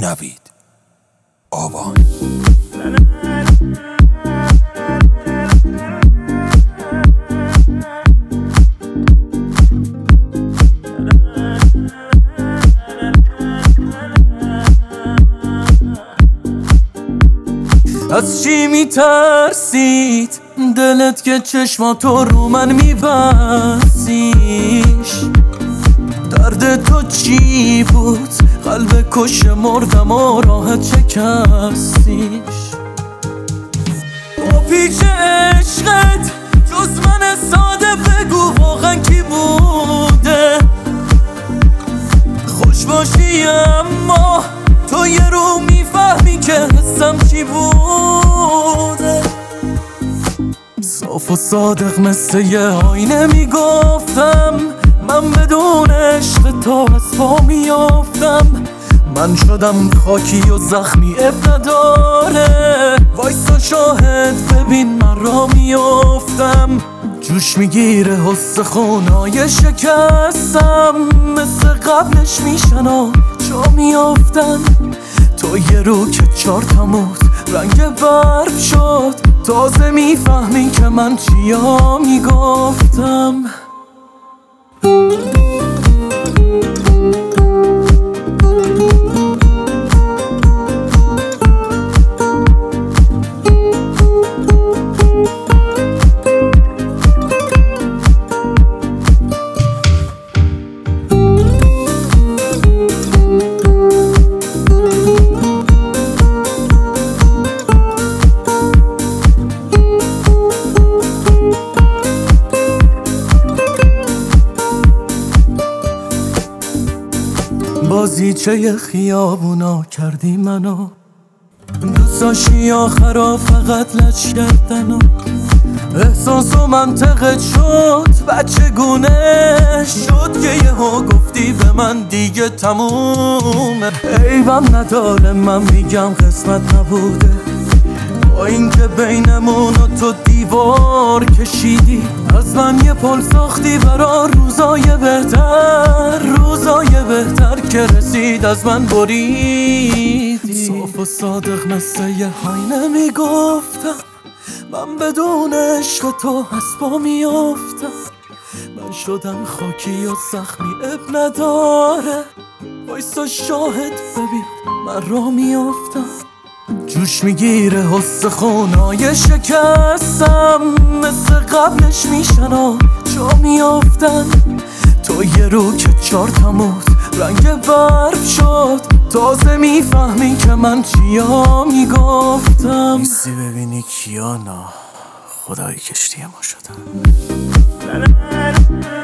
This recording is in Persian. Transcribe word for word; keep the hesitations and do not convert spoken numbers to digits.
نوید آوان. از چی میترسید دلت که چشماتو رو من میبسیش؟ درد تو چی بود؟ قلب کش مردم و راحت شکستیش. با پیچ عشقت جز من ساده بگو واقعا کی بوده؟ خوش باشی اما تو یه رو میفهمی که حسم چی بوده. صاف و صادق مثل یه آینه میگفتم من بدون عشق تو از پا میافتم. من شدم خاکی و زخمی اب نداره، وایسا شاهد ببین من را میافتم. جوش میگیره حس خونای شکستم، مثل قبلش میشن و جا میافتن. تو یه رو که چار تموت رنگ برف شد، تازه میفهمی که من چیا میگفتم. بازیچه خیابونا کردی منو، دوستاشی آخرا فقط لج کردنو. احساس و منطقت شد بچه گونه شد که یهو گفتی به من دیگه تمومه. عیبم نداره من میگم قسمت نبوده، با اینکه بینمون و تو دیوار کشیدی. از من یه پل ساختی برا روزای بهتر، روزای بهتر که رسید از من بریدی. صاف و صادق مثل یه آینه میگفتم من بدون عشق تو از پا میافتم. من شدم خاکی و زخمی اب نداره، وایسا شاهد ببین من را میافتم. جوش میگیره حس خونای شکستم، مثل قبلش میشن و جا میافتن. تو یه رو که چار تموت رنگ برف شد، تازه میفهمی که من چیا میگفتم. نیستی ببینی کیا نه خدای کشتی ما شدن.